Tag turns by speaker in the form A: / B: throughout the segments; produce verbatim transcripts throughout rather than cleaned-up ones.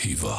A: هیوا.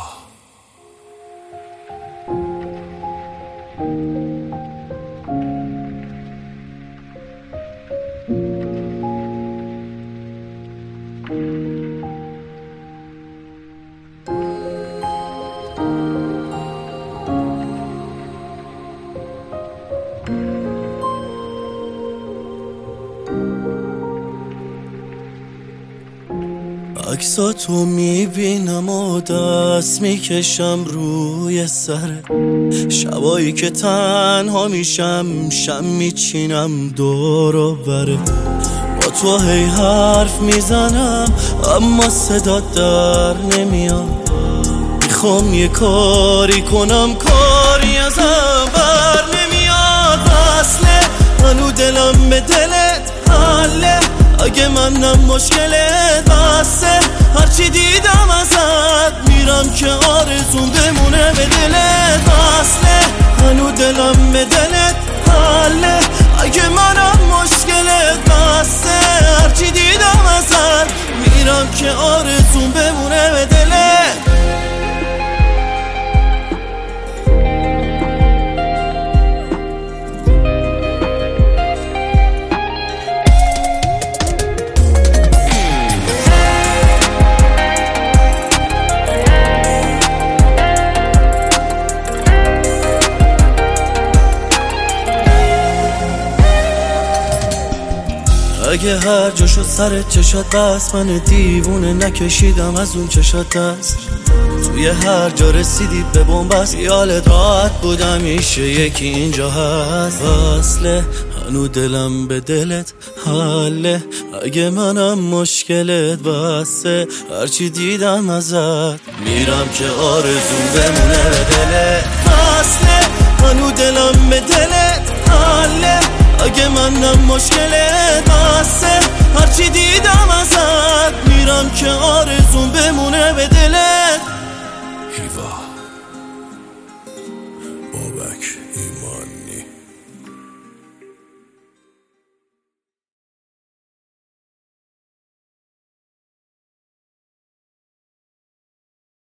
B: عکساتو میبینم و دست میکشم روی سر شبایی که تنها میشم، شم میچینم دور و بره. با تو هی حرف میزنم اما صدا در نمیاد. میخوام یه کاری کنم کاری ازم بر نمیاد. اصله هنو دلم به دلت حله، اگه منم مشکلت بسه. هرچی دیدم ازت میرم که آرزون بمونه به دلت. اصله هنو دلم به دلت حله، اگه منم مشکلت بسه. هرچی دیدم ازت میرم که آرزون بمونه به دلت. اگه هر جا شد سرت چشات بس، من دیوونه نکشیدم از اون چشات دست. توی هر جا رسیدی به بنبست، خیالت راحت بودم میشه یکی اینجا هست. اصله هنو دلم به دلت حله، اگه منم مشکلت بسه. هرچی دیدم ازت میرم که آرزون بمونه به دلت. اصله هنو دلم به دلت حله، اگه منم مشکلت بسه. هرچی دیدم ازت میرم که آرزون بمونه به دلت.